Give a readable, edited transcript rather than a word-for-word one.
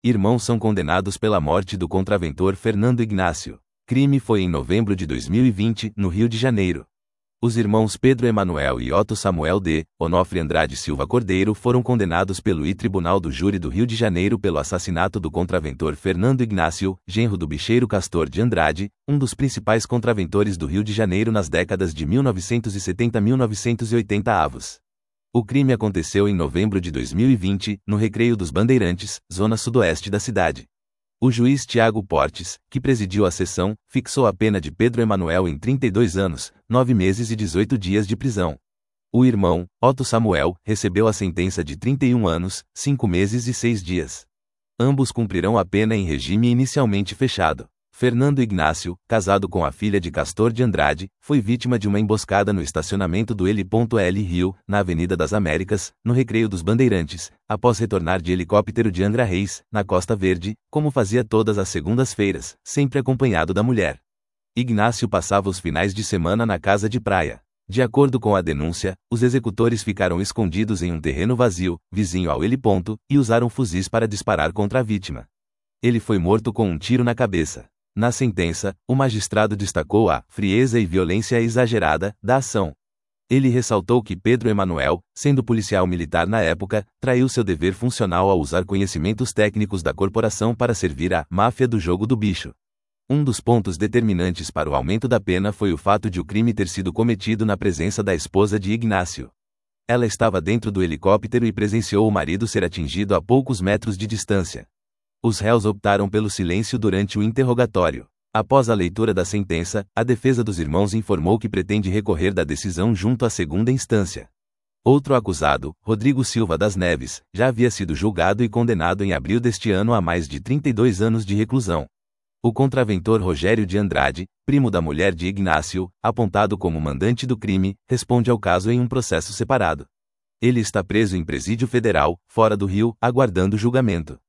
Irmãos são condenados pela morte do contraventor Fernando Ignácio. Crime foi em novembro de 2020, no Rio de Janeiro. Os irmãos Pedro Emanuel e Otto Samuel D. Onofre Andrade Silva Cordeiro foram condenados pelo Tribunal do Júri do Rio de Janeiro pelo assassinato do contraventor Fernando Ignácio, genro do bicheiro Castor de Andrade, um dos principais contraventores do Rio de Janeiro nas décadas de 1970 a 1980 avos. O crime aconteceu em novembro de 2020, no Recreio dos Bandeirantes, zona sudoeste da cidade. O juiz Tiago Portes, que presidiu a sessão, fixou a pena de Pedro Emanuel em 32 anos, 9 meses e 18 dias de prisão. O irmão, Otto Samuel, recebeu a sentença de 31 anos, 5 meses e 6 dias. Ambos cumprirão a pena em regime inicialmente fechado. Fernando Ignácio, casado com a filha de Castor de Andrade, foi vítima de uma emboscada no estacionamento do L. Rio, na Avenida das Américas, no Recreio dos Bandeirantes, após retornar de helicóptero de Angra Reis, na Costa Verde, como fazia todas as segundas-feiras, sempre acompanhado da mulher. Ignácio passava os finais de semana na casa de praia. De acordo com a denúncia, os executores ficaram escondidos em um terreno vazio, vizinho ao L. e usaram fuzis para disparar contra a vítima. Ele foi morto com um tiro na cabeça. Na sentença, o magistrado destacou a frieza e violência exagerada da ação. Ele ressaltou que Pedro Emanuel, sendo policial militar na época, traiu seu dever funcional ao usar conhecimentos técnicos da corporação para servir à máfia do jogo do bicho. Um dos pontos determinantes para o aumento da pena foi o fato de o crime ter sido cometido na presença da esposa de Ignácio. Ela estava dentro do helicóptero e presenciou o marido ser atingido a poucos metros de distância. Os réus optaram pelo silêncio durante o interrogatório. Após a leitura da sentença, a defesa dos irmãos informou que pretende recorrer da decisão junto à segunda instância. Outro acusado, Rodrigo Silva das Neves, já havia sido julgado e condenado em abril deste ano a mais de 32 anos de reclusão. O contraventor Rogério de Andrade, primo da mulher de Ignácio, apontado como mandante do crime, responde ao caso em um processo separado. Ele está preso em presídio federal, fora do Rio, aguardando julgamento.